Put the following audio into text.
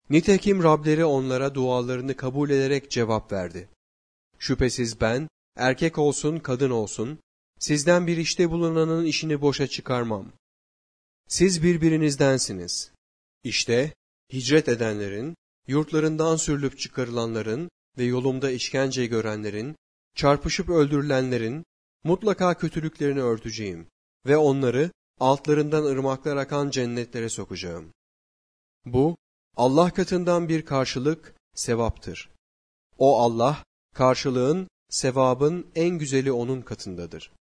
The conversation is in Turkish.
Nitekim Rableri onlara dualarını kabul ederek cevap verdi. Şüphesiz ben, erkek olsun kadın olsun, sizden bir işte bulunanın işini boşa çıkarmam. Siz birbirinizdensiniz. İşte hicret edenlerin, yurtlarından sürülüp çıkarılanların ve yolumda işkence görenlerin, çarpışıp öldürülenlerin mutlaka kötülüklerini örteceğim ve onları altlarından ırmaklar akan cennetlere sokacağım. Bu, Allah katından bir karşılık, sevaptır. O Allah, karşılığın, sevabın en güzeli onun katındadır.